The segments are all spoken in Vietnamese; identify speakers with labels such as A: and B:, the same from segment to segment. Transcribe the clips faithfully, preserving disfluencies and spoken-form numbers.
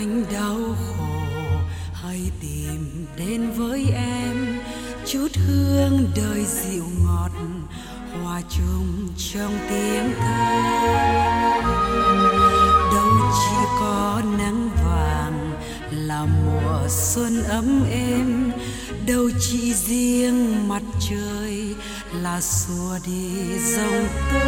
A: anh đau khổ, hãy tìm đến với em chút hương đời dịu ngọt hòa chung trong tiếng thơ. Đâu chỉ có nắng vàng là mùa xuân ấm êm, đâu chỉ riêng mặt trời là xua đi giông tố.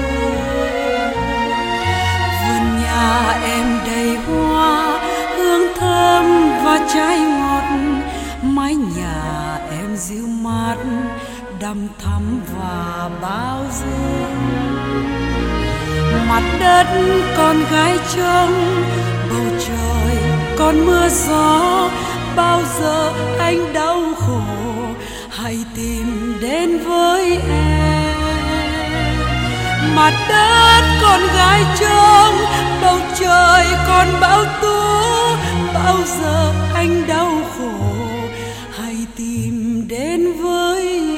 A: Vườn nhà em đầy hoa hương thơm và trái ngọt, mái nhà em dịu mát đầm thắm và bao dung. Mặt đất con gái trông, bầu trời còn mưa gió, bao giờ anh đau khổ hãy tìm đến với em. Mặt đất con gái trông, bầu trời còn bão tố, bao giờ anh đau khổ hãy tìm đến với em.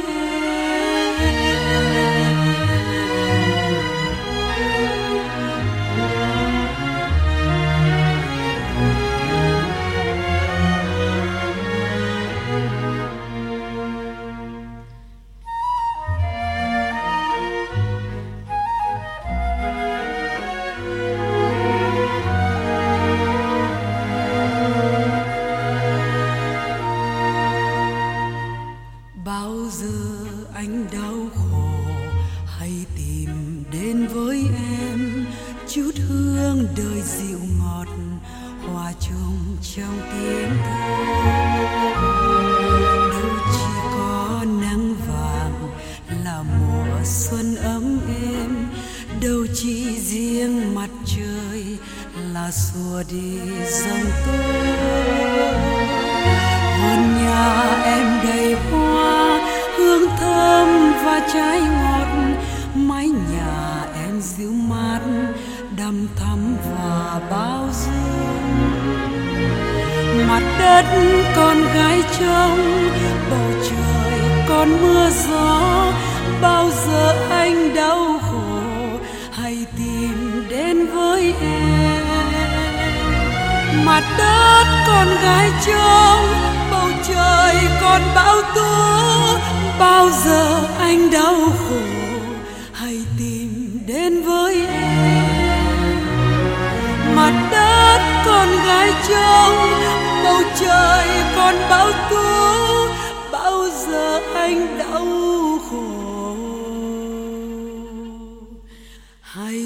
A: Bao giờ anh đau khổ hãy tìm đến với em chút hương đời dịu ngọt hòa chung trong tiếng thơ. Đâu chỉ có nắng vàng là mùa xuân ấm êm, đâu chỉ riêng mặt trời là xua đi giông tố. Vườn nhà em đầy hoa hương thơm và trái ngọt, mái nhà em dịu mát đầm thắm và bao dung. Mặt đất con gái trông, bầu trời còn mưa gió, bao giờ anh đau khổ hãy tìm đến với em. Mặt đất con gái trông, bầu trời còn bão tố, bao giờ anh đau khổ hãy tìm đến với em. Mặt đất con gái trông, bầu trời còn bão tố, bao giờ anh đau khổ hãy